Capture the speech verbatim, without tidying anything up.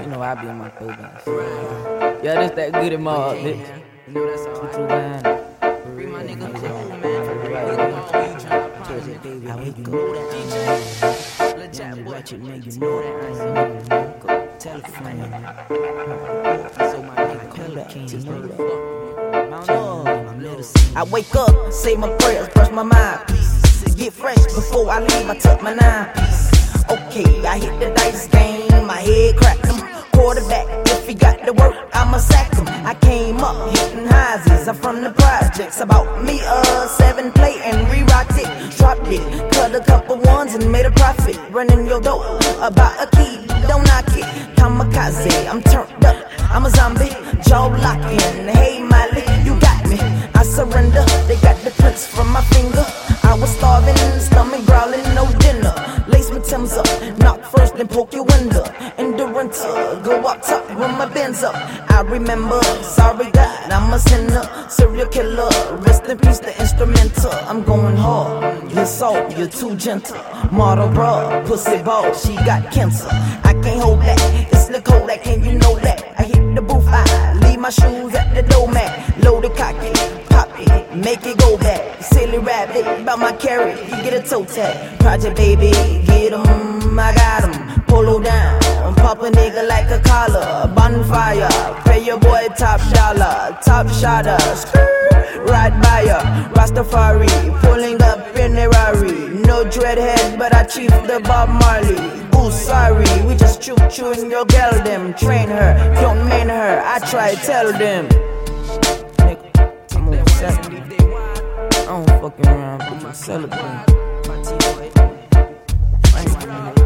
know I be in my throw back. Yeah, this that good in my heart, bitch. You know that's all. What you lying? Free my niggas home, man. I wake up. Let Jack watch it, man. You know that. Tell a friend. So my nigga call it King. I wake up, say my prayers, brush my mind, peace. Get fresh before I leave, I tuck my nine piece. Okay, I hit the dice game, my head crack him. Quarterback, if he got the work, I'ma sack him. I came up hitting highs, I'm from the projects. About me, uh, seven plate and re-rocked it. Dropped it, cut a couple ones and made a profit. Running your door, about a key, don't knock it. Kamikaze, I'm turned up, I'm a zombie. Jaw locking, hey Miley, you got me. I surrender, they got the prints from my finger. I was starving, stomach growling, no dinner. Lace my Timbs up, knock first, then poke your window. In the winter, go up top, run my Benz up. I remember, sorry God, I'm a sinner. Serial killer, rest in peace, the instrumental. I'm going hard, you're soft, you're too gentle. Model bra, pussy ball, she got cancer. I can't hold that, it's the Kodak, can you know that? I hit the booth, I leave my shoes at the doormat. Load the cocky, pop it, make it go back. Silly rabbit, about my carrot, you get a toe tag. Project baby, get 'em, I got 'em. Polo down, pop a nigga like a collar. Bonfire, pay your boy top dollar. Top shotter, ride by ya. Rastafari, pulling up in a Rari. No dreadhead, but I chief the Bob Marley. Ooh, sorry, we just choo chewing your girl them. Train her, don't main her, I try tell them. Nigga, I'm on seven. I don't fucking around, bitch, I'm celebrating.